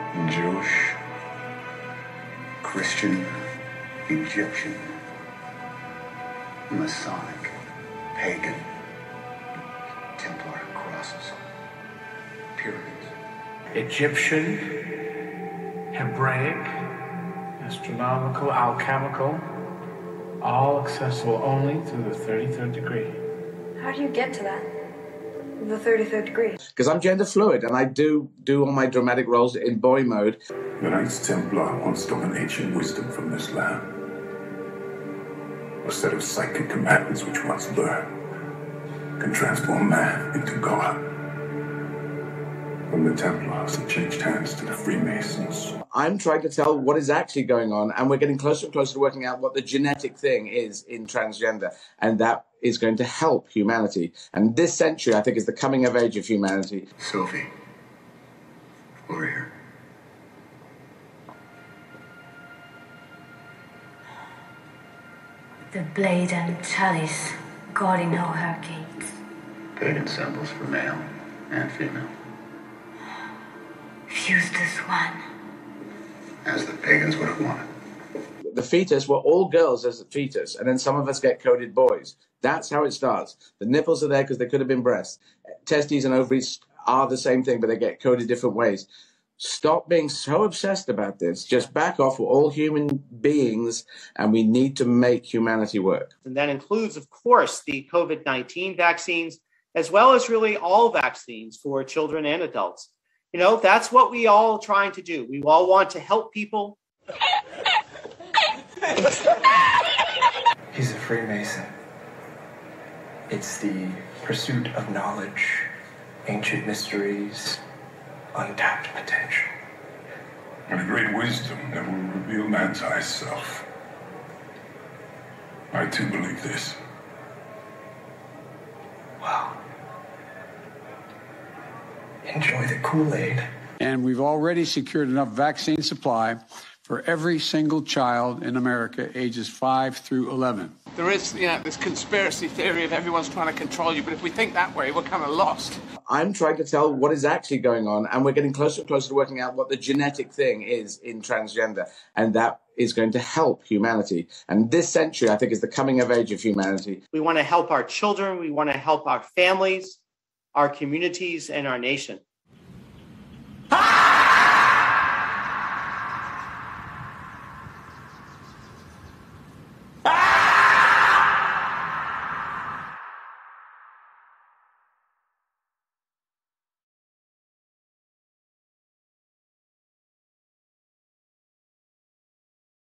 Jewish, Christian, Egyptian, Masonic, pagan, Templar crosses, pyramids. Egyptian, Hebraic, astronomical, alchemical, all accessible only through the 33rd degree. How do you get to that? The 33rd degree? Because I'm gender fluid and I do all my dramatic roles in boy mode. The Knights Templar once stole an ancient wisdom from this land. A set of psychic commandments which once learned can transform man into God. From the Templars, it changed hands to the Freemasons. I'm trying to tell what is actually going on, and we're getting closer and closer to working out what the genetic thing is in transgender, and that is going to help humanity. And this century, I think, is the coming of age of humanity. Sophie, over here. The blade and chalice guarding our hurricanes. Pagan symbols for male and female. Fused as one. As the pagans would have wanted. The fetus, we're all girls as a fetus, and then some of us get coded boys. That's how it starts. The nipples are there because they could have been breasts. Testes and ovaries are the same thing, but they get coded different ways. Stop being so obsessed about this. Just back off. We're all human beings, and we need to make humanity work. And that includes, of course, the COVID-19 vaccines, as well as really all vaccines for children and adults. You know, that's what we all trying to do. We all want to help people. He's a Freemason. It's the pursuit of knowledge, ancient mysteries, untapped potential. And a great wisdom that will reveal man's high self. I too believe this. Wow. Enjoy the Kool-Aid. And we've already secured enough vaccine supply for every single child in America ages 5 through 11. There is, this conspiracy theory of everyone's trying to control you, but if we think that way, we're kind of lost. I'm trying to tell what is actually going on, and we're getting closer and closer to working out what the genetic thing is in transgender, and that is going to help humanity. And this century, I think, is the coming of age of humanity. We want to help our children. We want to help our families, our communities, and our nation.